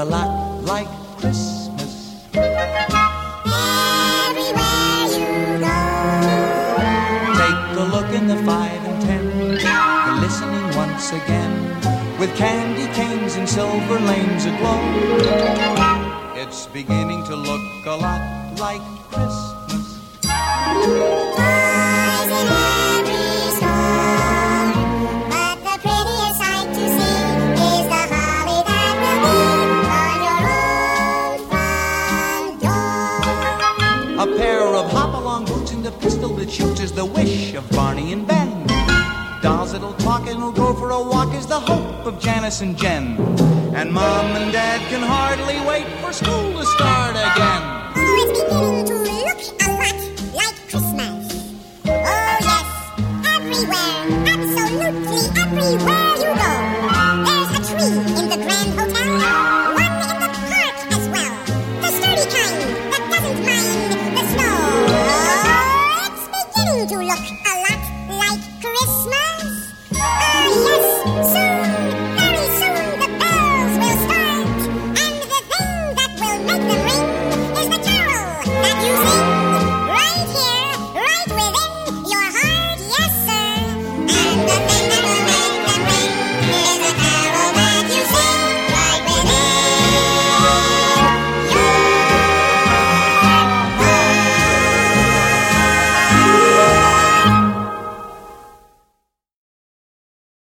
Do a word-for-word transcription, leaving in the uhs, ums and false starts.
a lot like Christmas. Everywhere you go. Take a look in the five and ten, glistening once again, with candy canes and silver lanes aglow. It's beginning to look a lot like Christmas. Toys in every store, but the prettiest sight to see is the holly that will be on your own front door. A pair of hop-along boots and a pistol that shoots is the wish of Barney and Ben. Dolls that'll talk and will go for a walk is the hope of Janice and Jen. And Mom and Dad can hardly wait for school to start again. Oh, it's beginning to look a lot like Christmas. Oh, yes, everywhere, absolutely everywhere you go. There's a tree in the Grand Hotel, one in the park as well. The sturdy kind that doesn't mind the snow. Oh, it's beginning to look